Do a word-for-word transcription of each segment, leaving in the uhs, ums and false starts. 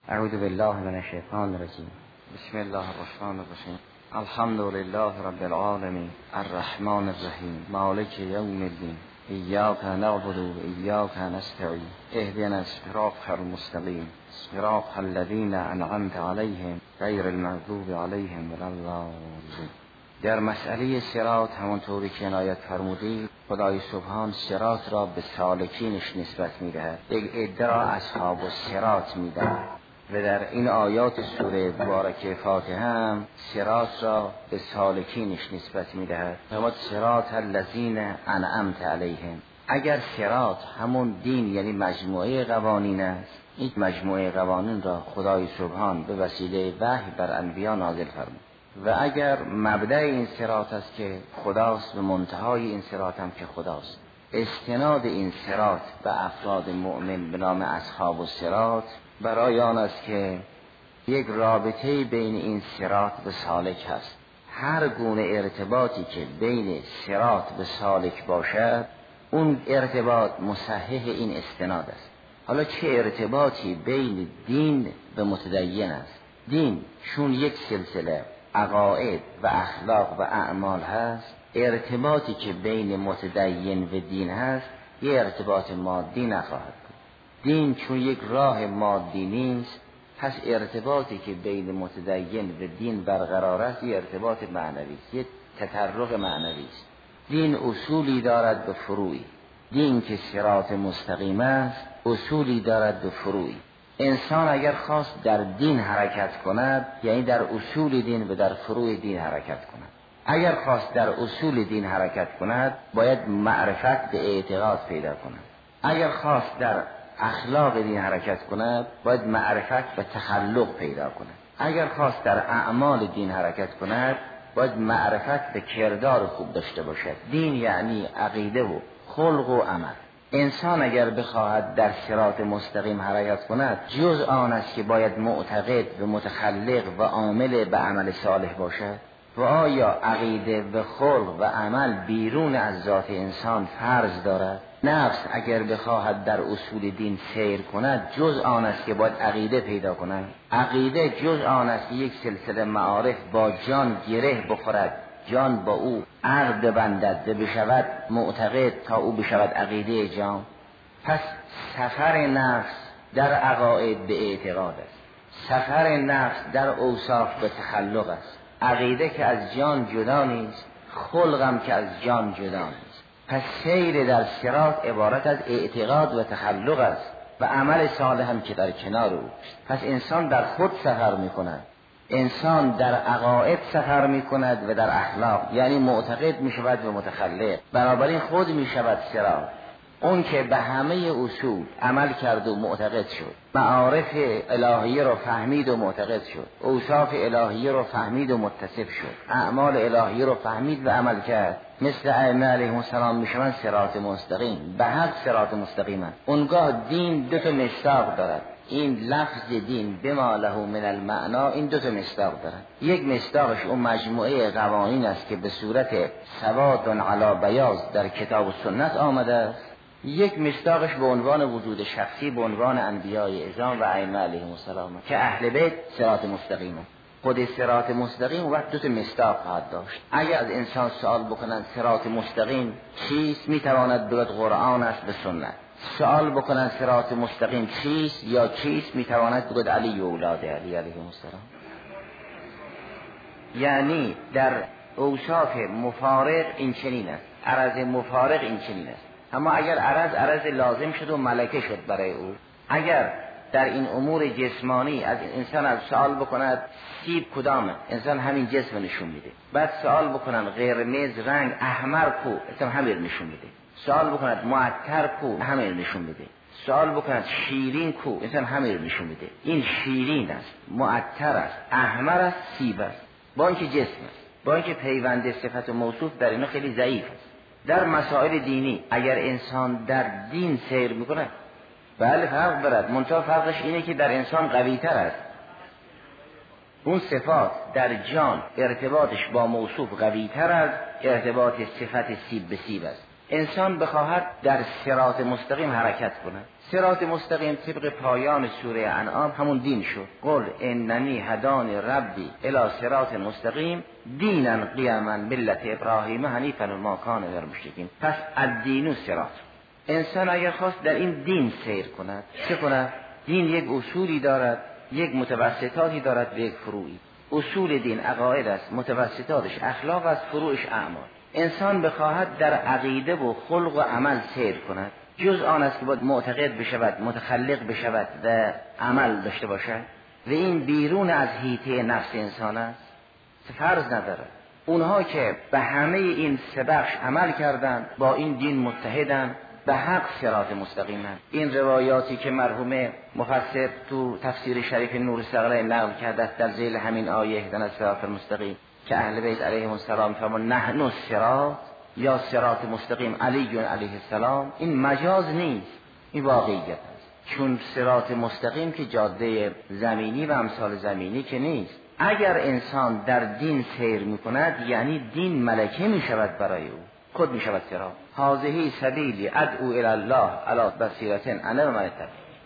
اعوذ بالله من الشیطان الرجیم. بسم الله الرحمن الرحیم. الحمد لله رب العالمین الرحمن الرحیم مالک یوم الدین ایاک نعبد و ایاک نستعین اهدنا الصراط المستقیم صراط الذین انعمت علیهم غیر المغضوب علیهم ولا الضالین. در مسئله صراط همونطوری که عنایت فرمودید خدای سبحان صراط را به سالکینش نسبت می‌دهد. یک عده را اصحاب الصراط می‌دهد و در این آیات سوره مبارکه فاتحه هم صراط را به سالکینش نسبت می‌دهد. فرمود صراط الذین انعمت علیهم. اگر صراط همون دین یعنی مجموعه قوانین است، این مجموعه قوانین را خدای سبحان به وسیله وحی بر انبیا نازل فرمود. و اگر مبدأ این صراط است که خداست و منتهای این صراط هم که خداست، استناد این صراط به افراد مؤمن به نام اصحاب الصراط برای آن است که یک رابطه بین این صراط و سالک هست. هر گونه ارتباطی که بین صراط و سالک باشد اون ارتباط مصحح این استناد است. حالا چه ارتباطی بین دین و متدین است؟ دین چون یک سلسله عقاید و اخلاق و اعمال هست، ارتباطی که بین متدین و دین هست یه ارتباط مادی نخواهد بود. دین چون یک راه مادی نیست، پس ارتباطی که بین متدین و دین برقرار است یه ارتباط معنوی است، یه تطرق معنوی است. دین اصولی دارد به فروعی. دین که صراط مستقیم است اصولی دارد به فروعی. انسان اگر خواست در دین حرکت کند یعنی در اصول دین و در فروع دین حرکت کند. اگر خواست در اصول دین حرکت کند باید معرفت به اعتقاد پیدا کند. اگر خواست در اخلاق دین حرکت کند باید معرفت به تخلق پیدا کند. اگر خواست در اعمال دین حرکت کند باید معرفت به کردار خوب داشته باشد. دین یعنی عقیده و خلق و عمل. انسان اگر بخواهد در صراط مستقیم حرکت کند جز آن است که باید معتقد و متخلق و عامل به عمل صالح باشد. و آیا عقیده و خلق و عمل بیرون از ذات انسان فرض دارد؟ نفس اگر بخواهد در اصول دین سیر کند جز آن است که باید عقیده پیدا کند. عقیده جز آن است که یک سلسله معارف با جان گره بخورد، جان با او عقد ببندد و بشود معتقد تا او بشود عقیده جان. پس سفر نفس در عقاید به اعتقاد است، سفر نفس در اوصاف به تخلق است. عقیده که از جان جدا نیست، خلقم که از جان جدا نیست. پس سیر در صراط عبارت از اعتقاد و تخلق است و عمل صالح هم که در کنار او. پس انسان در خود سفر می کند، انسان در عقاید سفر می کند و در اخلاق یعنی معتقد می شود و متخلق. بنابراین خود می شود صراط. اون که به همه اصول عمل کرد و معتقد شد، معارف الهیه رو فهمید و معتقد شد، اوصاف الهیه رو فهمید و متصف شد، اعمال الهیه رو فهمید و عمل کرد، مثل ائمه علیهم السلام می شوند صراط مستقیم. به حق صراط مستقیم است. اونگاه دین دو تا مصداق دارد. این لفظ دین بما له من المعنا این دو تا مصداق دارد. یک مصداقش اون مجموعه قوانین است که به صورت سواد علی بیاض در کتاب و سنت آمده است. یک مصداقش به عنوان وجود شخصی به عنوان انبیای اعظام و ائمه علیهم السلام که اهل بیت صراط مستقیم است. خود صراط مستقیم وقت دو تا مصداق خواهد داشت. اگر از انسان سوال بکنند صراط مستقیم چیست، میتواند بگوید قرآن است و سنت. سوال بکنند صراط مستقیم چیست یا چیست، میتواند بگوید علی و اولاد علی علیهم السلام. یعنی در اوصاف مفارق این چنین است، عرض مفارق این چنین است. اما اگر عرض عرض لازم شد و ملکه شد برای او، اگر در این امور جسمانی از انسان از سوال بکند سیب کدامه، انسان همین جسم نشون میده. بعد سوال بکنن قرمز رنگ احمر کو، انسان همین نشون میده. سوال بکند معطر کو، همین نشون میده. سوال بکند شیرین کو، انسان همین نشون میده. این شیرین است، معطر است، احمر است، سیب است. با اینکه جسم است، با اینکه پیوند صفت و موصوف در اینا خیلی ضعیف است. در مسائل دینی اگر انسان در دین سیر میکنه بله فرق دارد، منتها فرقش اینه که در انسان قوی تر است. اون صفات در جان ارتباطش با موصوف قوی تر از ارتباط صفت سیب به سیب است. انسان بخواهد در صراط مستقیم حرکت کند. صراط مستقیم طبق پایان سوره انعام همون دین شد. قل اننی هدانی ربی الی صراط مستقیم دینا قیما ملت ابراهیم حنیفا و ما کان من المشرکین. پس الدین صراط. انسان اگر خواست در این دین سیر کند چه کند؟ دین یک اصولی دارد، یک متوسطاتی دارد و یک فروعی. اصول دین عقاید است، متوسطاتش اخلاق است، فروعش اعمال. انسان بخواهد در عقیده و خلق و عمل سیر کند، جز آن است که باید معتقد بشود، متخلق بشود و عمل داشته باشد و این بیرون از حیطه نفس انسان است. فرض نداره. اونها که به همه این سه بخش عمل کردند با این دین متحدند، به حق صراط مستقیم هست. این روایاتی که مرحوم مفسر تو تفسیر شریف نور ثقلین نقل کرده در ذیل همین آیه اهدنا الصراط المستقیم که اهل بیت علیهم السلام فرمودند نحن الصراط یا صراط مستقیم علی علیه السلام، این مجاز نیست، این واقعیت است. چون صراط مستقیم که جاده زمینی و امثال زمینی که نیست. اگر انسان در دین سیر میکند یعنی دین ملکه میشود برای او، خود میشود صراط. هذه سبیلی ادعو الی الله علی بصیرة انا و من اتبعونی.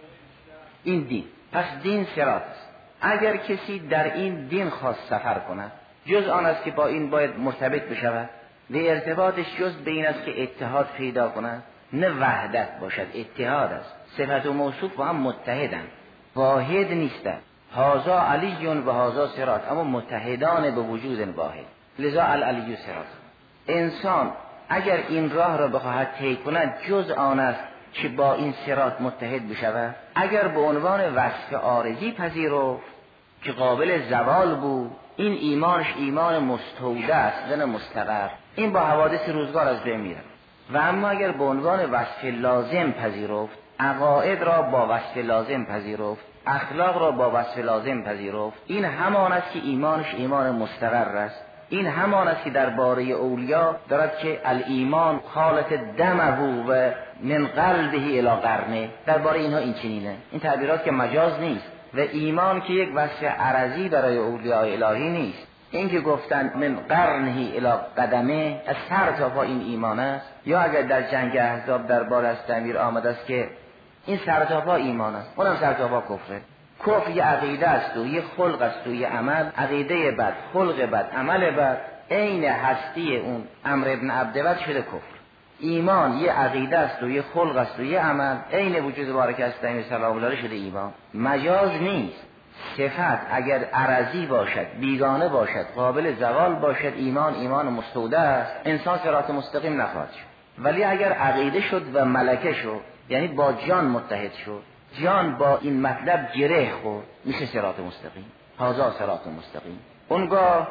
این دین، پس دین صراط است. اگر کسی در این دین خواست سفر کند، جز آن است که با این باید مرتبط بشود و ارتباطش جز به این است که اتحاد پیدا کند، نه وحدت باشد، اتحاد است. صفت و موصوف با هم متحدند، واحد نیستند. هذا علی و هذا صراط، اما متحدان به وجود واحد. لذا العلی صراط. انسان اگر این راه را بخواهد طی کند، جز آن است که با این صراط متحد بشود. اگر به عنوان وصف عارضی پذیرفت که قابل زوال بود، این ایمانش ایمان مستوده است نه مستقر، این با حوادث روزگار از بین میره. و اما اگر به عنوان وصف لازم پذیرفت، عقاید را با وصف لازم پذیرفت، اخلاق را با وصف لازم پذیرفت، این همان است که ایمانش ایمان مستقر است. این همان است که درباره اولیاء دارد که الایمان خالط دمه و من قلبه الی قرنه. درباره اینها این چنینه. این تعبیرات که مجاز نیست. و ایمان که یک وصف عرضی برای اولیاء الهی نیست. این که گفتن من قرنه الی قدمه، از سر تا پا این ایمان است. یا اگر در جنگ احزاب درباره از تعبیر آمده است که این سر تا پا ایمان است، اونم سر تا پا کفره. کفر یه عقیده است و یه خلق است و یه عمل. عقیده بد، خلق بد، عمل بد، عین هستی اون عمرو ابن عبدود شده کفر. ایمان یه عقیده است و یه خلق است و یه عمل، عین وجود بارک است سلام الله شده ایمان. مجاز نیست. صفت اگر عرضی باشد، بیگانه باشد، قابل زوال باشد، ایمان ایمان مستوده است، انسان صراط مستقیم نخواهد شد. ولی اگر عقیده شد و ملکه شد، یعنی با جان متحد شد، جان با این مطلب گره خورد، میشه صراط مستقیم. هذا صراط مستقیم. اونگاه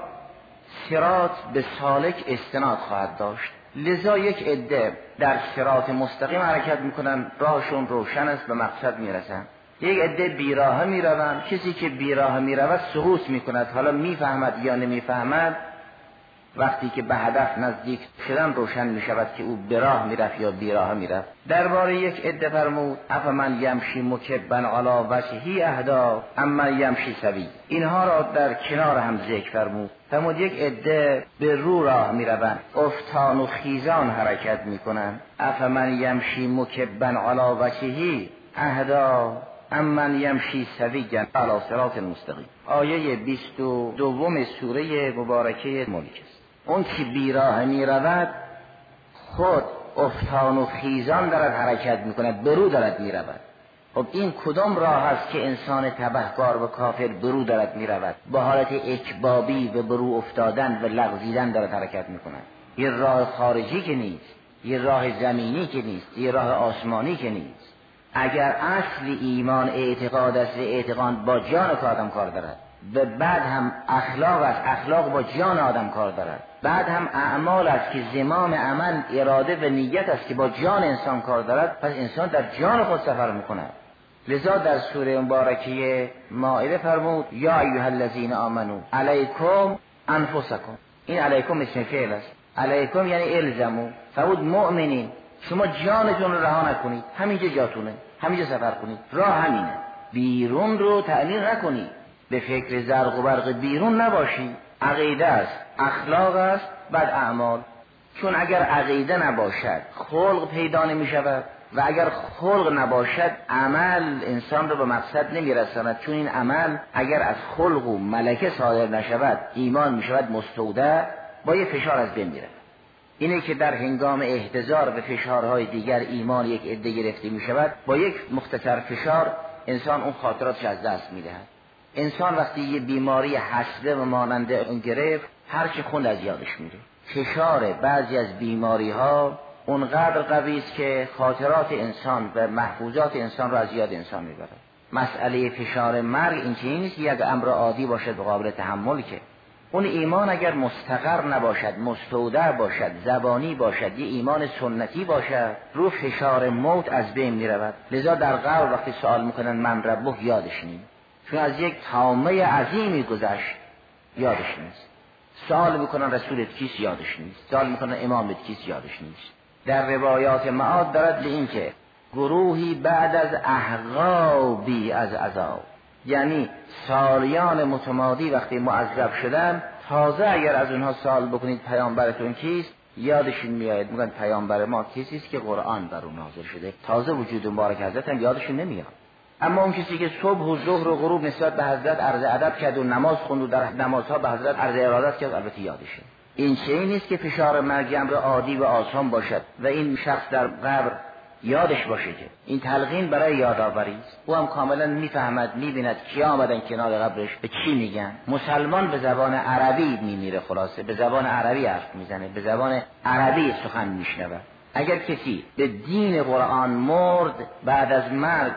صراط به سالک استناد خواهد داشت. لذا یک عده در صراط مستقیم حرکت میکنن، راهشون روشن است، به مقصد میرسن. یک عده بیراه میروند. کسی که بیراه میرود سقوط میکند، حالا میفهمد یا نمیفهمد، وقتی که به هدف نزدیک شدن روشن می شود که او براه می رفت یا بیراه می رفت. درباره یک عده فرمود افمن یمشی مکبا علی وجهی اهدا امن یمشی سوی. اینها را در کنار هم ذکر فرمود. فرمود یک عده به رو راه می روند، افتان و خیزان حرکت می کنند. افمن یمشی مکبا علی وجهی اهدا امن یمشی سوی علی صراط مستقیم. آیه بیست و دوم سوره مبارکه ملک است. اون که بیراه می رود خود افتان و خیزان دارد حرکت می کند، برو دارد می رود. خب این کدام راه است که انسان تبهکار و کافر برو دارد می رود؟ با حالت اکبابی و برو افتادن و لغزیدن دارد حرکت می کند. یه راه خارجی که نیست، یه راه زمینی که نیست، یه راه آسمانی که نیست. اگر اصل ایمان اعتقاد است و اعتقاد با جان آدم کار دارد و بعد هم اخلاق است، اخلاق با جان آدم کار دارد، بعد هم اعمال است که زمام عمل اراده و نیت است که با جان انسان کار دارد، پس انسان در جان خود سفر میکند. لذا در سوره مبارکه مائده فرمود یا ایها الذین آمنو علیکم انفسکم. این علیکم اسم فعل است. علیکم یعنی الزمو. فرمود مؤمنین شما جانتون رو رها نکنید، همینجا جاتونه، همینجا سفر کنید، راه همینه. بیرون رو تعلیم نکنید، به فکر زرق و برق بیرون نباشید. عقیده است، اخلاق است، بعد اعمال. چون اگر عقیده نباشد خلق پیدا نمی شود و اگر خلق نباشد عمل انسان رو به مقصد نمی رساند، چون این عمل اگر از خلق و ملکه صادر نشود ایمان می شود مستودع، با یه فشار از بین می رود. اینه که در هنگام احتضار به فشارهای دیگر ایمان یک عده گرفته می شود، با یک مختصر فشار انسان اون خاطراتش از دست می دهد. انسان وقتی یه بیماری حسبه و مانند اون گرفت هرچی خوند از یادش میره. فشار بعضی از بیماری ها اونقدر قوی است که خاطرات انسان و محفوظات انسان را از یاد انسان میبره. مسئله فشار مرگ این چیزی نیست که یک امر عادی باشد و قابل تحمل، که اون ایمان اگر مستقر نباشد، مستودع باشد، زبانی باشد، یه ایمان سنتی باشد، رو فشار موت از بین میرود. لذا در قبر وقتی سوال میکنن من ربک یادش نیست، چون از یک طامه عظیمی گذشت یادش نیست. سوال میکنن رسولت کیست یادش نیست، سوال میکنن امامت کیست یادش نیست. در روایات معاد دارد به این که گروهی بعد از احقابی از عذاب، یعنی سالیان متمادی وقتی معذب شدن، تازه اگر از اونها سوال بکنید پیامبرتون کیست یادشون میاد، میگن پیامبر ما کسی است که قرآن بر اون نازل شده. تازه وجود مبارک حضرت هم یادشون نمیاد. اما اون کسی که صبح و ظهر و غروب نسبت به حضرت عرض ادب کرد و نماز خوند و در نمازها به حضرت عرض ارادت کرد، البته یادشه. این چیزی نیست که فشار مرگ امر عادی و آسان باشد و این شخص در قبر یادش باشه، که این تلقین برای یادآوری است. او هم کاملا میفهمد، میبیند کیا آمدن کنار قبرش به چی میگن. مسلمان به زبان عربی میمیره، خلاصه به زبان عربی حرف میزنه، به زبان عربی سخن میشنوه. اگر کسی به دین قرآن مرد بعد از مرگ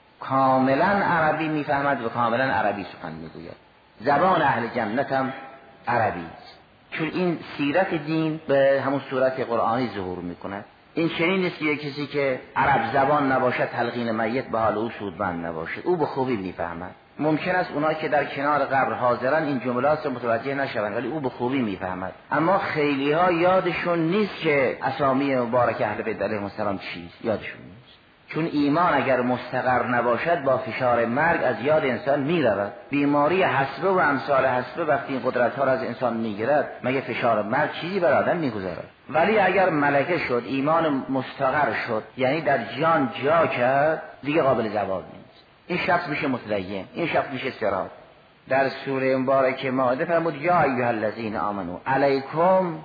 کاملا عربی میفهمد و کاملا عربی سخن میگوید. زبان اهل جنت هم عربی است، چون این سیرت دین به همون صورت قرآنی ظهور میکند. این چنین نیست که کسی که عرب زبان نباشد تلقین میت به حال او سودمند نباشد، او به خوبی میفهمد. ممکن است اونایی که در کنار قبر حاضرن این جملات رو متوجه نشوند، ولی او به خوبی میفهمد. اما خیلی ها یادشون نیست که اسامی مبارک اهل بیت علیهم السلام چیست، یادشون نیست. چون ایمان اگر مستقر نباشد با فشار مرگ از یاد انسان میرود. بیماری حسبه و امثال حسبه وقتی این قدرت ها را از انسان میگیرد، مگه فشار مرگ چیزی بر آدم میگذارد؟ ولی اگر ملکه شد، ایمان مستقر شد، یعنی در جان جا کرد، دیگه قابل زوال نیست. این شخص میشه متدین، این شخص میشه صراط. در سوره مبارکه مائده فرمود یا ایها الذین آمنو علیکم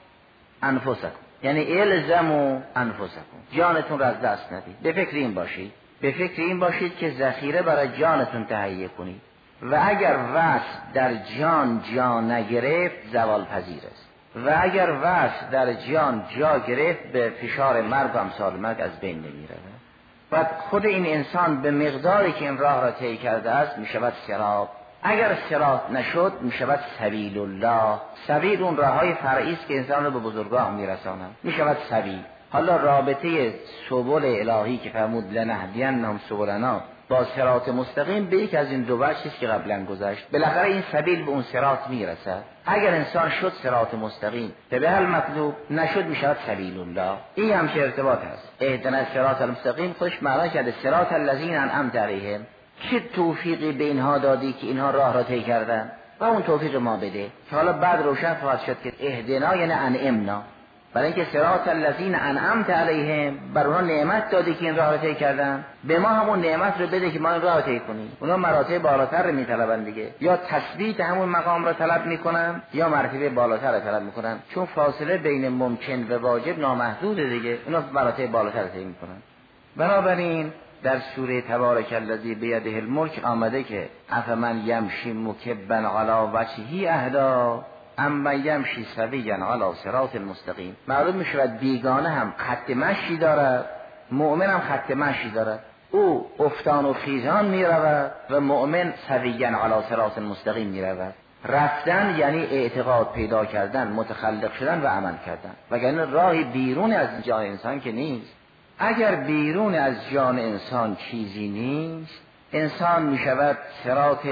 انفسکم، یعنی الزموا انفسکم، جانتون را از دست ندید. به فکر این باشید، به فکر این باشید که ذخیره برای جانتون تهیه کنید و اگر وصف در جان جا نگرفت زوال پذیر است و اگر وصف در جان جا گرفت به فشار مرگ و امثال مرگ از بین نمیره. و خود این انسان به مقداری که این راه را طی کرده است میشود صراط. اگر صراط نشد میشود سبیل الله. سبیل اون راههای فرعی است که انسان رو به بزرگاه میرسانند، میشود سبیل. حالا رابطه سبل الهی که فرمود لنهدینهم سبلنا با صراط مستقیم به یک از این دو وجهی است که قبلا گذشت. بالاخره این سبیل به اون صراط میرسد. اگر انسان شد صراط مستقیم به حل مطلوب، نشد میشود سبیل الله. این هم چه ارتباط هست؟ اهدنا الصراط المستقیم خودش معنا کرده صراط الذین انعمت علیهم. چه توفیقی به اینها دادی که اینها راه را طی کردن و اون توفیق ما بده. که حالا بعد روشن خواهد شد که اهدنا یعنی انعمنا، برای اینکه صراط الذین انعمت علیهم، بر اونها نعمت دادی که این راه را طی کردن، به ما همون نعمت رو بده که ما این راه را طی کنیم. اونها مراتب بالاتر رو میطلبن دیگه، یا تثبیت همون مقام را طلب میکنن یا مرتبه بالاتر را طلب میکنن، چون فاصله بین ممکن و واجب نامحدوده دیگه، اونها مراتب بالاتر را طی میکنن. بنابراین در سوره تبارک الذی بیده الملک آمده که افمن یمشی مکبا علی وجهه اهدا اما یمشی سویا علی صراط المستقیم. معلوم میشود بیگانه هم خط مشی دارد، مؤمن هم خط مشی دارد. او افتان و خیزان میرود و مؤمن سویا علی صراط المستقیم میرود. رفتن یعنی اعتقاد پیدا کردن، متخلق شدن و عمل کردن، وگرنه راهی بیرون از جان انسان که نیست. اگر بیرون از جان انسان چیزی نیست، انسان می شود صراط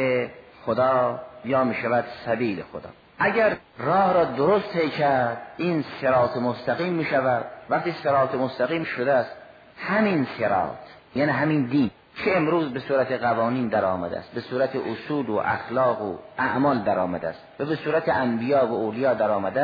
خدا یا می شود سبیل خدا. اگر راه را درست طی کرد این صراط مستقیم می شود. وقتی صراط مستقیم شده است، همین صراط یعنی همین دین که امروز به صورت قوانین در آمده است، به صورت اصول و اخلاق و اعمال در آمده است و به صورت انبیا و اولیا در آمده است،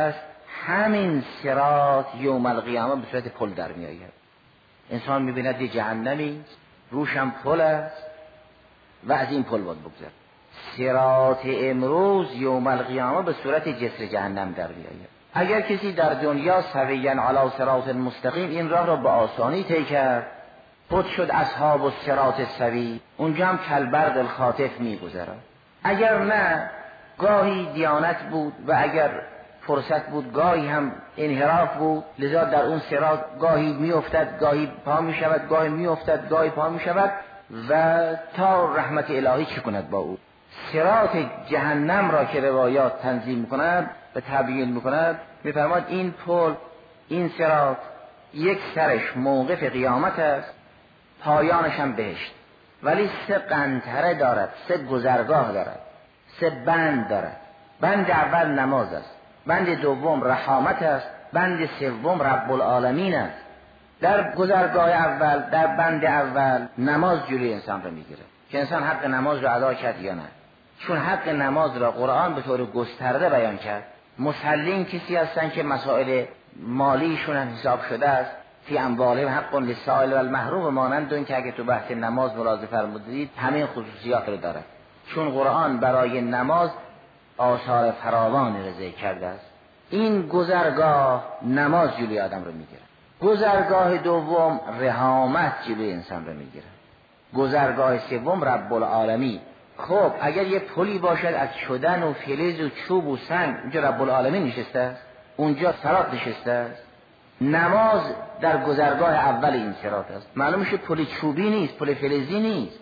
همین صراط یوم القیامه به صورت پل در می آید. انسان می بیند یه جهنمی روش هم پل است و از این پل باید بگذر. صراط امروز یوم القیامه به صورت جسر جهنم در می آید. اگر کسی در دنیا سویاً علی صراط مستقیم این راه را به آسانی طی کرد، خود شد اصحاب الصراط السوی، اونجا هم کالبرق الخاطف می گذرد. اگر نه گاهی دیانت بود و اگر فرصت بود گاهی هم انحراف بود، لذا در اون صراط گاهی می افتد گاهی پا می شود، گاهی می افتد گاهی پا می شود و تا رحمت الهی چه کند با او. صراط جهنم را که روایات تنظیم می کند و تبیین می کند، می فرماد این پل، این صراط یک سرش موقف قیامت است، پایانش هم بهشت، ولی سه قنطره دارد، سه گذرگاه دارد، سه بند دارد. بند اول نماز است، بند دوم رحمت است، بند سوم رب العالمین است. در گذرگاه اول، در بند اول نماز جلوی انسان را میگیره که انسان حق نماز را ادا کرد یا نه، چون حق نماز را قرآن به طور گسترده بیان کرد. مسلمین کسی هستن که مسائل مالیشون هم حساب شده است، فی اموالهم حق للسائل و المحروم، مانند اون که اگه تو بحث نماز ملاحظه فرمودید همین خصوصیات رو داره، چون قرآن برای نماز آثار فراوانی را ذکر کرده است. این گذرگاه نماز جلوی آدم رو میگیره. گذرگاه دوم رحمت جلوی انسان رو میگیره. گذرگاه سوم رب العالمین. خب اگر یه پلی باشد از شدن و فلز و چوب و سنگ، اونجا رب العالمین نشسته است، اونجا صراط نشسته است. نماز در گذرگاه اول این صراط است، معلوم میشه پل چوبی نیست، پل فلزی نیست.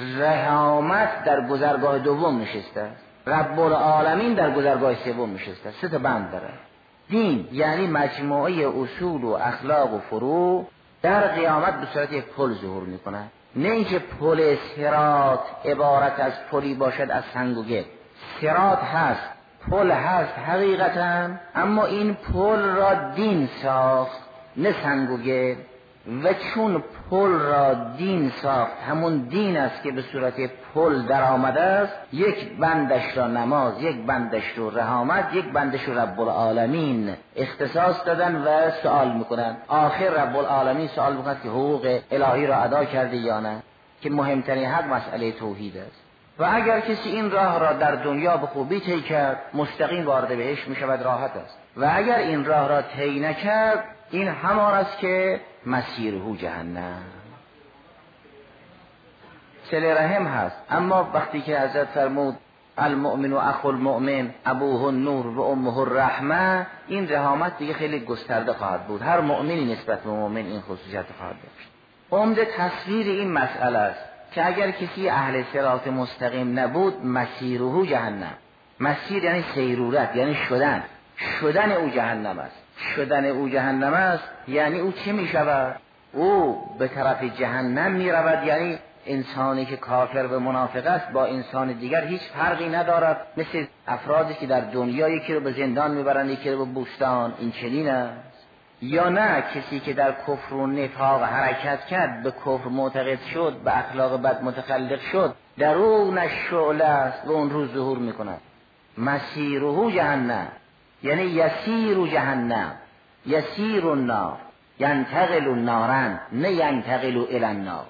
رحمت در گذرگاه دوم نشسته است، رب العالمین در گذرگاه سوم نشسته است. سه تا بند داره. دین یعنی مجموعه اصول و اخلاق و فروع در قیامت به صورت یک پل ظهور میکنه. نه اینکه پل صراط عبارت از پلی باشد از سنگ و گل. صراط هست، پل هست حقیقتا، اما این پل را دین ساخت نه سنگ و گل. و چون پل را دین ساخت، همون دین است که به صورت پل در آمده است، یک بندش را نماز، یک بندش رو رحمت، یک بندش رو رب العالمین اختصاص دادن و سوال میکنن. آخر رب العالمین سوال میکند که حقوق الهی را ادا کرده یا نه، که مهمترین حق مسئله توحید است. و اگر کسی این راه را در دنیا به خوبی طی کرد، مستقیم وارد بهشت میشود، راحت است. و اگر این راه را طی نکرد، این همان است که مسیره جهنم. صله رحم هست، اما وقتی که حضرت فرمود المؤمن و اخو المؤمن ابوه النور و امه الرحمه، این رحمت دیگه خیلی گسترده خواهد بود. هر مؤمنی نسبت به مؤمن این خصوصیت خواهد داشت. عمده تصویر این مسئله است که اگر کسی اهل صراط مستقیم نبود، مسیره جهنم. مسیر یعنی سیرورت، یعنی شدن، شدن او جهنم است. شدن او جهنم است یعنی او چه می شود؟ او به طرف جهنم می رود. یعنی انسانی که کافر و منافق است با انسان دیگر هیچ فرقی ندارد، مثل افرادی که در دنیا یکی رو به زندان میبرند یکی رو به بوستان. این چنین است. یا نه کسی که در کفر و نفاق حرکت کرد، به کفر معتقد شد، به اخلاق بد متخلق شد، درونش شعله است و اون روز ظهور میکند. مسیره جهنم یعنی یسیر جهنم، یسیر النار، ینتقل النارن، نه ینتقل الی النار.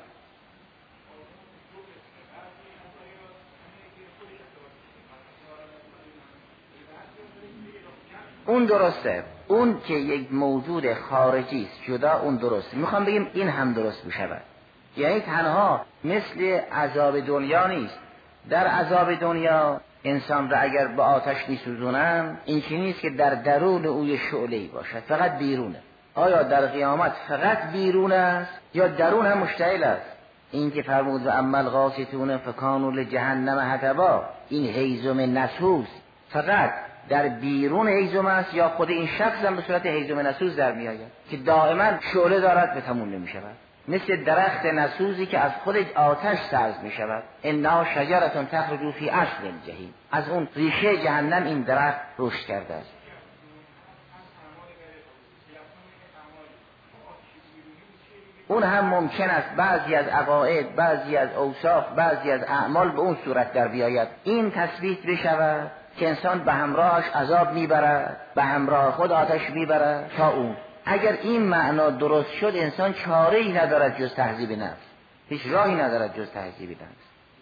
اون درسته، اون که یک موجود خارجی است جدا، اون درسته. میخوام بگیم این هم درست بشود. یعنی تنها مثل عذاب دنیا نیست. در عذاب دنیا انسان را اگر به آتش میسوزونن، این چیزی نیست که در درون او شعله‌ای باشد، فقط بیرونه. آیا در قیامت فقط بیرون است یا درون هم مشتعل است؟ این که فرمود و اما القاسطون فکانوا لجهنم حطبا، این هیزم نسوز فقط در بیرون هیزم است یا خود این شخص هم به صورت هیزم نسوز در می آید که دائما شعله دارد و تموم نمی شود، مثل درخت نسوزی که از خود آتش سبز می شود. انها شجرة تخرج فی اصل الجحیم، از اون ریشه جهنم این درخت رشد کرده است. اون هم ممکن است بعضی از عقاید، بعضی از اوصاف، بعضی از اعمال به اون صورت در بیاید. این تثبیت بشود که انسان به همراهش عذاب میبرد، به همراه خود آتش میبرد تا اون. اگر این معنا درست شد انسان چاره‌ای ندارد جز تهذیب نفس، هیچ راهی ندارد جز تهذیب نفس.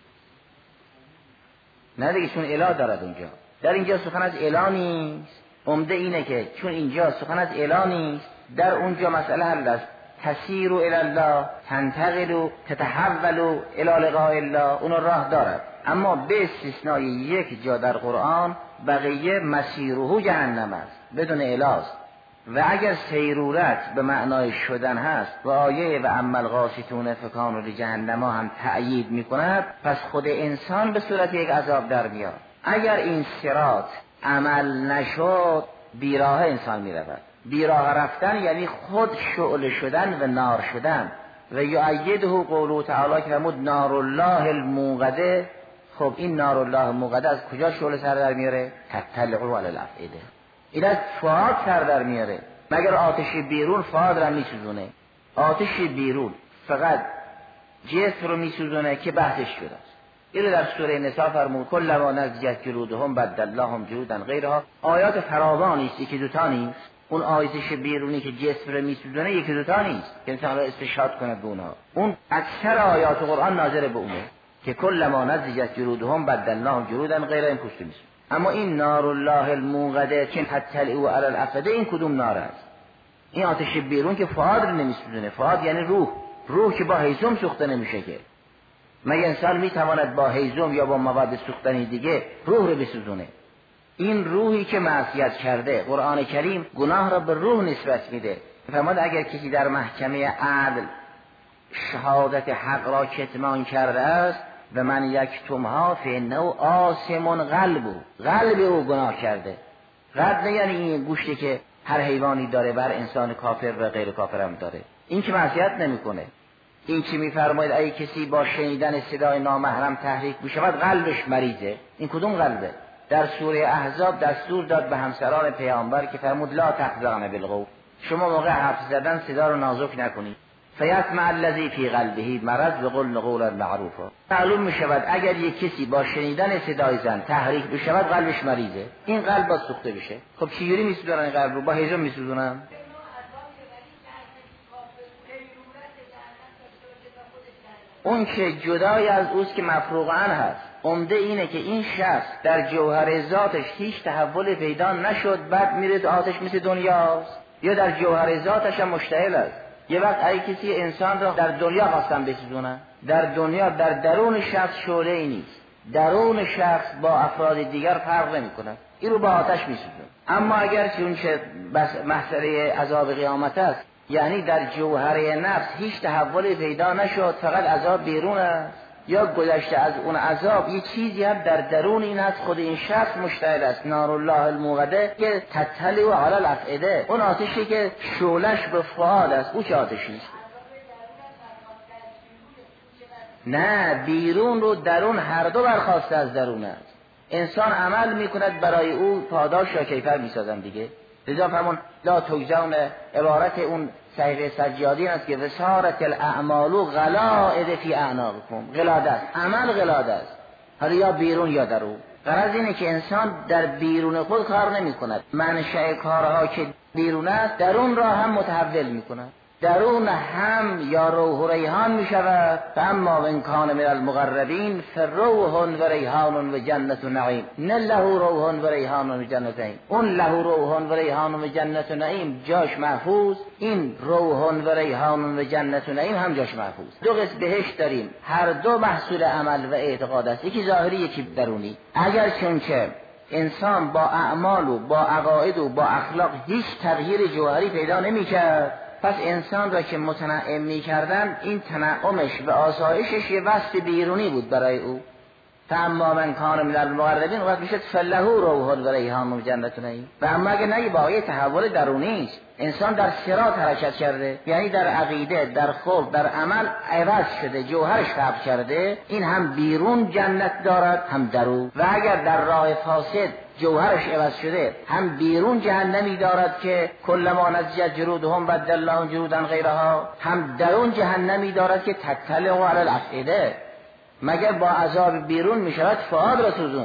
نه دیگه، چون اله دارد اونجا. در اینجا سخن از اله نیست. عمده اینه که چون اینجا سخن از اله نیست، در اونجا مسئله حل است. تسیر الی الله، تنتقل، تتحول الی لقاء الله، اون راه دارد. اما به استثنای یک جا در قرآن بقیه مسیره جهنم است، بدون اله است. و اگر سیرورت به معنای شدن هست و آیه و اما القاسطون فکانوا لجهنم هم تأیید می کند، پس خود انسان به صورت یک عذاب در میاد. اگر این صراط عمل نشد بیراه انسان می رود. بیراه رفتن یعنی خود شعله شدن و نار شدن. و یؤیده قوله تعالی که فرمود نار الله الموقده. خب این نار الله الموقده از کجا شعله سر در میاره؟ تطلع علی الافئده، این از فؤاد سر در میاره. مگر آتش بیرون فؤاد را میسوزونه؟ آتش بیرون فقط جسم رو میسوزونه که بحثش شده است. اینو در سوره نساء فرمود کلما نضجت جلودهم بدلناهم جلودا غیرها. آیات فراوانی است، یکی دوتا نیست. اون آتش بیرونی که جسم رو میسوزونه یکی دوتا نیست که انسان را استشهاد کنه به اونها. اون اکثر آیات قرآن ناظر به اونه که کلما نضجت جلودهم بدلناهم جلودا غیرها، این پوست میسوزونه. اما این نار الله الموقده که تطلع علی الافئده، این کدوم نار است؟ این آتش بیرون که فؤاد رو نمیسوزونه. فؤاد یعنی روح، روح که با هیزم سوخته نمیشه که. مگه انسان میتواند با هیزم یا با مواد سوختنی دیگه روح رو بسوزونه؟ این روحی که معصیت کرده، قرآن کریم گناه را به روح نسبت میده. فرمود اگر کسی در محکمه عدل شهادت حق را کتمان کرده است و من یکتمها فانه آثم قلبه، قلب او گناه کرده. قلب نه یعنی این گوشتی که هر حیوانی داره، بر انسان کافر و غیر کافر هم داره. این که معصیت نمیکنه. این که میفرماید اگه کسی با شنیدن صدای نامحرم تحریک بشود قلبش مریضه. این کدوم قلبه؟ در سوره احزاب دستور داد به همسران پیامبر که فرمود لا تخضعن بالقول، شما موقع حرف زدن صدا رو نازک نکنید. فیطمع الذی فی قلبه مرض وقلن قولا معروفا. معلوم میشود اگر یک کسی با شنیدن صدای زن تحریک بشود قلبش مریضه. این قلب باید سوخته بشه. خب چجوری میسوزونن این قلب رو؟ با هیزم میسوزونن. اون که جدای از اوست که مفروغ عنه هست. عمده اینه که این شخص در جوهر ذاتش هیچ تحول پیدا نشد، بعد میره تو آتش مثل دنیاست، یا در جوهر ذاتش هم مشتعل است. یه وقت اگه کسی انسان را در دنیا خواستن بسوزونن، در دنیا در درون شخص شعله ای نیست، درون شخص با افراد دیگر فرق نمی‌کنه، این رو با آتش میسوزون. اما اگر چون چه بس مسئله عذاب قیامت است، یعنی در جوهر نفس هیچ تحول پیدا نشد، فقط عذاب بیرون است، یا گذشته از اون عذاب یه چیزی هم در درون این است، خود این شخص مشتعل است. نار الله الموقده که تطلع علی الافئده، اون آتشی که شعلش به فؤاد است، او چه آتشی است؟ نه، بیرون رو درون هر دو برخواسته از درون است. انسان عمل میکند برای او پاداش یا کیفر میسازن دیگه. لذا فرمون لا تجزون، عبارت اون صحیفه سجادی است که وسارت الاعمال غلائد فی اعناقکم. غلاده است، عمل غلاده است، حالا یا بیرون یا درون. غرض اینه که انسان در بیرون خود کار نمی کند، منشأ کارها که بیرون است درون را هم متحول می کند. درون هم یا روح و ریحان می شود. فاما من کان من المقربین فروح و ریحان و جنت و نعیم. نه له روح و ریحان و جنت نعیم. اون له روح و ریحان و جنت و نعیم جاش محفوظ، این روح و ریحان و جنت و نعیم هم جاش محفوظ. دو قسم بهشت داریم، هر دو محصول عمل و اعتقاد است، یکی ظاهری یکی درونی. اگر چونکه انسان با اعمال و با عقاید و با اخلاق هیچ تغییر جوهری پیدا نمی کرد، پس انسان را که متنعم می کردن، این تنعمش و آسایشش یه وصف بیرونی بود برای او. فاما من کان من المقربین وقت میشد فله روح و ریحان و جنت نعیم. و اما اگه نگی با یه تحول درونی است، انسان در صراط حرکت کرده، یعنی در عقیده، در خلق، در عمل عوض شده، جوهرش فرق کرده، این هم بیرون جنت دارد هم درون. و اگر در راه فاسد جوهرش عوض شده، هم بیرون جهنمی دارد که کلما نضجت جلودهم بدلناهم جلودا غیرها، هم درون جهنمی دارد که تطلع علی الافئده. مگر با عذاب بیرون می شود فؤاد را سوزون.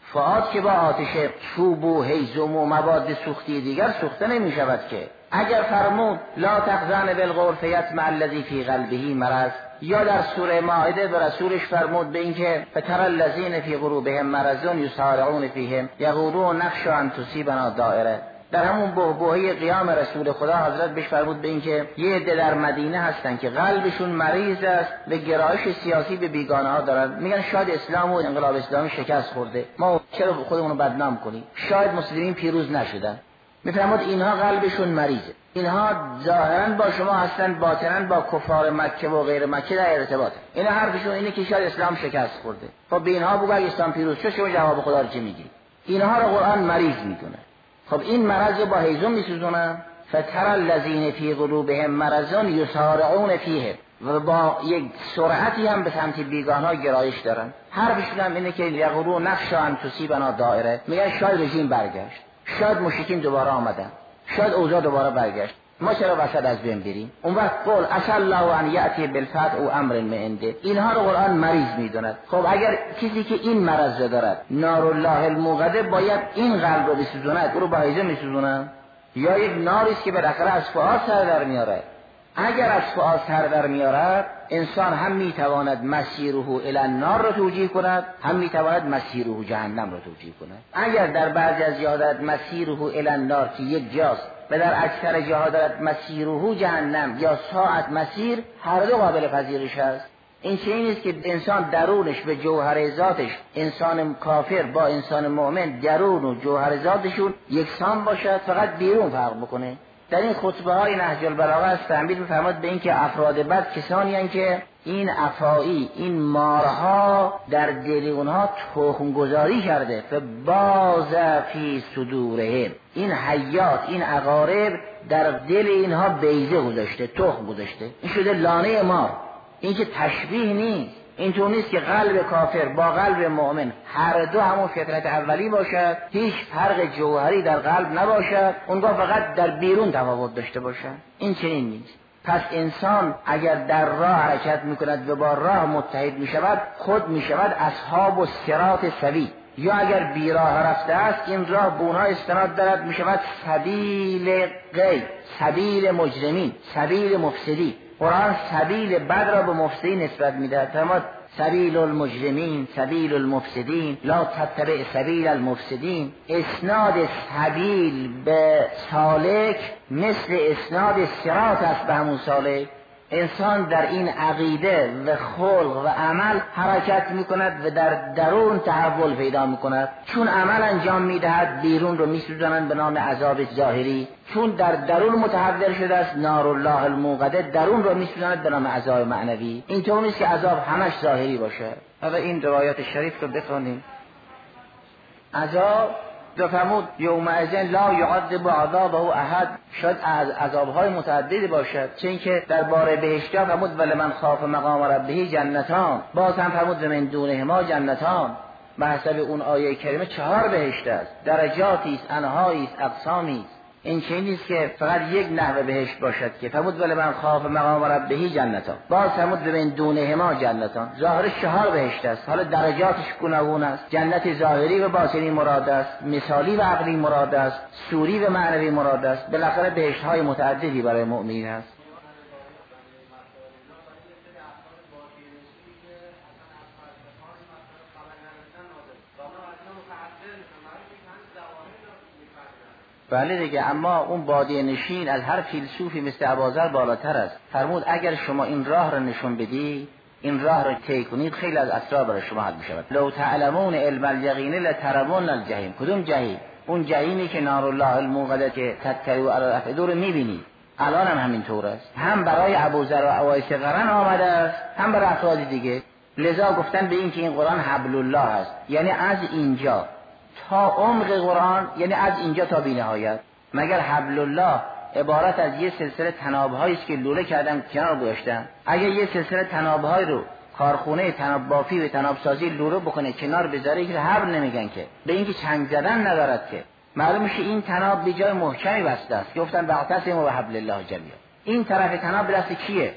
فؤاد که با آتش چوب و هیزم و مواد سوختی دیگر سوخته نمی شود که. اگر فرمود لا تحزن بالقول فیطمع الذی فی قلبه مرض، یا در سوره مائده به رسولش فرمود به اینکه فتر الذین فی قلوبهم مرض یسارعون فیهم یقولون نخشى ان تصیبنا دائره. در همون بحبوحه قیام رسول خدا حضرت بهش فرمود به اینکه یه عده در مدینه هستن که قلبشون مریض است و گرایش سیاسی به بیگانه ها دارن، میگن شاید اسلام و انقلاب اسلامی شکست خورده، ما چرا خودمون رو بدنام کنیم، شاید مسلمین پیروز نشدن. میفرمود اینها قلبشون مریضه، اینها ظاهرا با شما هستن، باطنا با کفار مکه و غیر مکه در ارتباط. اینا حرفشون اینه که شاید اسلام شکست خورده. خب به اینها بگو اگه اسلام پیروز شد شما جواب خدا رو چی میگی؟ اینها رو قرآن مریض میدونه. خب این مرض رو با هیزم میسوزونن. فتر الذین فی قلوبهم مرض یسارعون فیه، و با یک سرعتی هم به سمت بیگانه ها گرایش دارن. حرفشون هم اینه که یقولون نخشى ان تصیبنا دائره، میگن شاید رژیم برگشت، شاید مشرکین دوباره آمدن، شاید اوضاع دوباره برگشت، ما چرا وسط از بین بریم؟ اون وقت قول عسى الله ان یأتی بالفتح او امر من عنده. اینها رو قرآن مریض میدوند. خب اگر کسی که این مرض دارد نار الله الموقده باید این قلب رو بسوزاند، او رو با هیزم میسوزونن، یا یک ناری است که بالاخره از فؤاد سر در میاره. اگر از فؤاد سر در میارد انسان هم میتواند مسیره الی النار رو توجیه کند، هم میتواند مسیره جهنم رو توجیه کند. اگر در بعضی از جاها دارد مسیره الی النار که یک جاست و در اکثر جاها دارد مسیره جهنم یا ساعت مسیر، هر دو قابل پذیرش است. این چه این است که انسان درونش به جوهر ذاتش، انسان کافر با انسان مؤمن درون و جوهر ذاتشون یکسان باشد، فقط بیرون فرق بکنه. در این خطبه های نهج البلاغه است تعبیر می‌فرماد به این که افراد بد کسانی هستند که این افائی، این مارها در دل اونها تخم گذاری کرده، فباز فی صدورهم، این حیات، این عقارب در دل اینها بیضه گذاشته، تخم گذاشته، این شده لانه مار. این که تشبیه نیست، اینطور نیست که قلب کافر با قلب مؤمن هر دو همون فطرت اولی باشد، هیچ فرق جوهری در قلب نباشد، اونگاه فقط در بیرون تفاوت داشته باشد. این چنین نیست. پس انسان اگر در راه حرکت میکند و با راه متحد میشود، خود میشود اصحاب الصراط سوی. یا اگر بیراه رفته است این راه بونها استناد دارد، میشود سبیل غی، سبیل مجرمین، سبیل مفسدی. قرآن سبیل بد را به مفسدین نسبت میدهد، فرمود سبیل المجرمین سبیل المفسدین لا تتبع سبیل المفسدین. اسناد سبیل به سالک مثل اسناد صراط است به همون سالک. انسان در این عقیده و خلق و عمل حرکت میکند و در درون تحول پیدا میکند. چون عمل انجام میدهد بیرون رو میسوزانند به نام عذاب ظاهری، چون در درون متحول شده است نار الله الموقده درون رو میسوزاند به نام عذاب معنوی. اینطور نیست که عذاب همش ظاهری باشه. حالا این روایات شریف رو بخونیم. عذاب دو فرمود یومئذ لا یعذب عذابه احد، شاید از عذابهای متعددی باشد. چه اینکه درباره بهشت فرمود ولمن خاف مقام ربه جنتان، باز هم فرمود و من دونهما جنتان. به حسب اون آیه کریمه چهار بهشت است، درجاتی است، انهایی است، اقسامی است. این چه نیست که فقط یک نحوه بهشت باشد که فرمود ولمن خاف مقام ربه جنتان، باز فرمود و من دونهما جنتان. ظاهرش چهار بهشت است، حالا درجاتش گوناگون است. جنت ظاهری و باطنی مراد است، مثالی و عقلی مراد است، سوری و معنوی مراد است. بالاخره بهشت های متعددی برای مؤمنین است. بله دیگه، اما اون بادیه نشین از هر فیلسوفی مثل اباذر بالاتر است. فرمود اگر شما این راه را نشون بدی، این راه را طی کنید، خیلی از اسرار برای شما حل می‌شود. لو تعلمون علم الیقین لترون الجحیم. کدوم جحیم؟ اون جحیمی که نار الله الموقده که تتکئ علی الافئده رو می‌بینید. الان هم همین طور است. هم برای ابوذر و اوایس قرن آمده است، هم برای افراد دیگه. لذا گفتن به این که این قرآن حبل الله است، یعنی از اینجا تا عمق قرآن، یعنی از اینجا تا بی‌نهایت. مگر حبل الله عبارت از یه سلسله تناب‌هایی است که لوله کردن کنار گذاشتن؟ اگه یه سلسله تناب‌های رو کارخونه تناب بافی و تناب سازی لوله بکنه کنار بذاره که حبل نمیگن، که به اینکه چنگ زدن ندارد، که معلوم میشه این تناب به جای محکمی بسته است. گفتن واعتصموا بحبل الله جمیعا. این طرف تناب دست کیه؟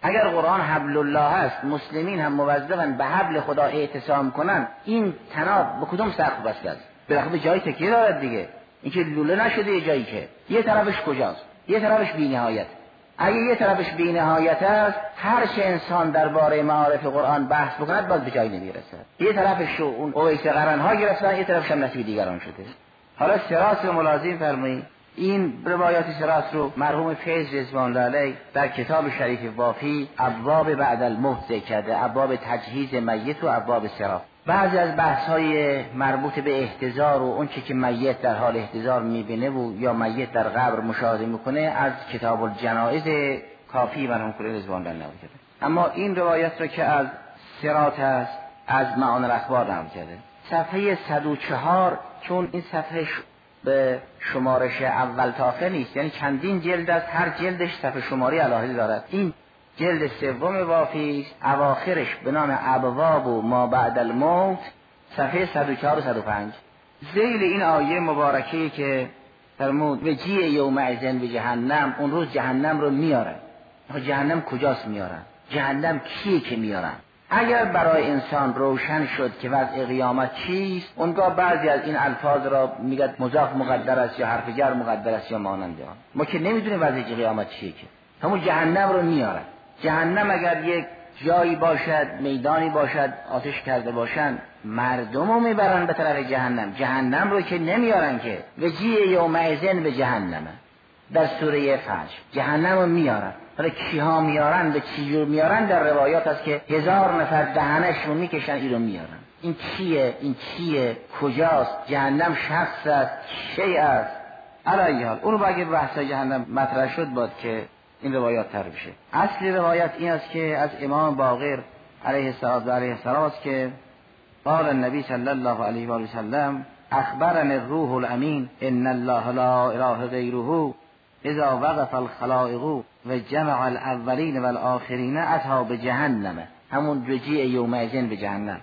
اگر قرآن حبل الله است، مسلمین هم موظفن به حبل خدا اعتصام کنن، این تناب به کدوم سقف بسته است؟ بالاخره به جای تکیه دارد دیگه. این که لوله نشده یه جایی که یه طرفش کجاست؟ یه طرفش بی‌نهایت. اگه یه طرفش بی‌نهایت است، هر چه انسان درباره معارف قرآن بحث بکند باز به جایی نمیرسد. یه طرفش اون اویس قرنها گرفتن، یه طرفش هم نصیب دیگران شده. حالا صراط رو ملازم فرمایید. این روایات صراط رو مرحوم فیض رضوان الله علیه در کتاب شریف وافی ابواب بعد الموت ذکر کرده، ابواب تجهیز میت و ابواب صراط. بعضی از بحث‌های مربوط به احتضار و اون چه که میت در حال احتضار می‌بینه و یا میت در قبر مشاهده می‌کنه از کتاب الجنائز کافی مرحوم کلی رضوان الله نقل کرده. اما این روایت رو که از صراط است از معانی الاخبار نقل کرده. صفحه صد و چهار، چون این صفحه به شمارش اول تا آخر نیست، یعنی چندین جلد است، هر جلدش صفحه شماری علاوه دارد. این جلد سوم وافی اواخرش به نام ابواب و ما بعد الموت، صفحه صد و چهار و صد و پنج. ذیل این آیه مبارکه‌ای که فرمود و جیء یومئذ به جهنم، اون روز جهنم رو میارن. جهنم کجاست میارن؟ جهنم کیه که میارن؟ اگر برای انسان روشن شد که وضع قیامت چیست، اونگاه بعضی از این الفاظ را میگه مضاف مقدر است یا حرف جر مقدر است یا مانند آن. ما که نمیدونیم وضع قیامت چیه، که همون جهنم رو میارن. جهنم اگر یک جایی باشد، میدانی باشد، آتش کرده باشن، مردم رو میبرن به طرف جهنم. جهنم رو که نمیارن که. و جیء یومئذ به جهنم در سوره فجر جهنم رو میارن. حالا کیها میارن، به چی جور میارن؟ در روایات هست که هزار نفر دهنش رو میکشن این رو میارن. این چیه؟ این چیه؟ کجاست؟ جهنم شخص است؟ شیء است؟ علی حال اونو باید بحث جهنم مطرح شد بود که این روایات تر بشه. اصل روایت این است که از امام باقر علیه السلام است که قال النبی صلی الله علیه و سلم اخبرنی الروح الامین ان الله لا اله غیره اذا وقف الخلائق و جمع الاولین و الاخرین اتها به جهنم، همون رجیع یومئذ به جهنم،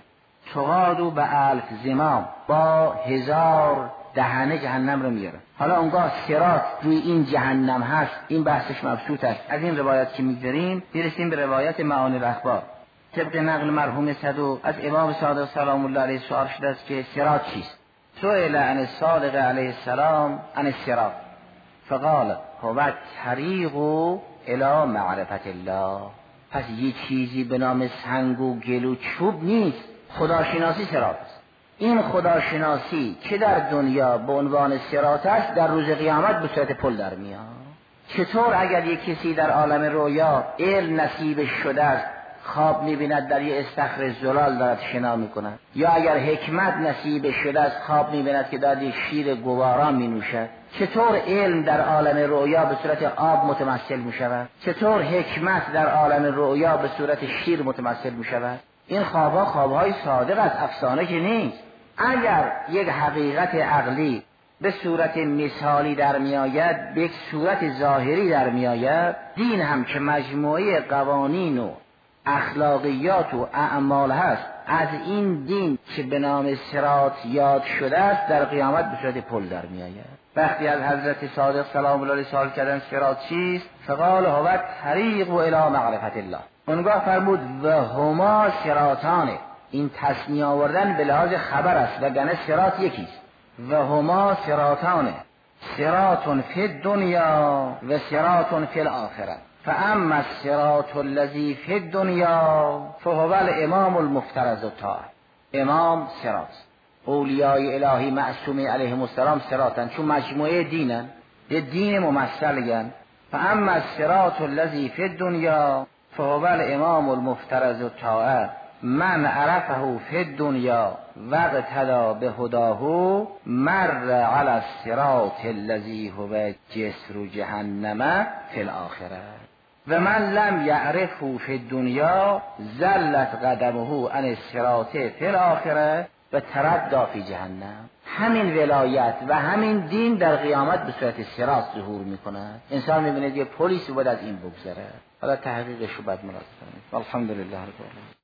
تقادو به الف زمام، با هزار دهنه جهنم رو میاره. حالا اونگاه صراط روی این جهنم هست، این بحثش مبسوط است. از این روایت که میگذاریم میرسیم به روایت معانی الاخبار. طبق نقل مرحوم صدوق از امام صادق سلام الله علیه سؤال شده است که صراط چیست؟ سئل عن الصادق علیه السلام عن الصراط فقال هو الطریق الی معرفت الله. پس یه چیزی به نام سنگ و گل و چوب نیست، خداشناسی صراط است. این خداشناسی که در دنیا به عنوان صراط است، در روز قیامت به صورت پل در میاد. چطور اگر یک کسی در عالم رویا علم نصیبش شده است، خواب می‌بیند در یه استخر زلال دارد شنا می‌کند، یا اگر حکمت نصیبش شده است خواب می‌بیند که در یک شیر گوارا می‌نوشد، چطور علم در عالم رؤیا به صورت آب متمثل می‌شود؟ چطور حکمت در عالم رؤیا به صورت شیر متمثل می‌شود؟ این خواب‌ها خواب‌های صادق از افسانه که نیست. اگر یک حقیقت عقلی به صورت مثالی در میآید، به یک صورت ظاهری در میآید، دین هم که مجموعه قوانین و اخلاقیات و اعمال هست، از این دین که به نام صراط یاد شده است در قیامت به صورت پل در میآید. وقتی از حضرت صادق سلام الله علیه سوال کردن صراط چیست؟ فقال هو الطریق الی معرفت الله. اونگاه فرمود و هما صراطانه. این تسنیه آوردن به لحاظ خبر است، وگرنه صراط یکیست. و هما صراطانه، صراط فی الدنیا و صراط فی الاخره. فاما الصراط الذی فی الدنیا فهو الامام المفترض الطاعه. امام صراط، اولیای الهی معصومی علیهم السلام صراطن، چون مجموعه دینن، یه دین ممثلن. فاما الصراط الذی فی الدنیا فهو الامام المفترض الطاعه من عرفه فی الدنیا و اقتدا به هداه مر علی الصراط الذی هو جسر جهنم فی الاخره و من لم یعرفه فی الدنیا زلت قدمه عن الصراط فی الاخره و تردی فی جهنم. همین ولایت و همین دین در قیامت به صورت صراط ظهور میکند. انسان میبینه یه پلیس بود از این بگذره. حالا تحقیقش رو بعد ملاحظه کنید. الحمدلله رب العالمین.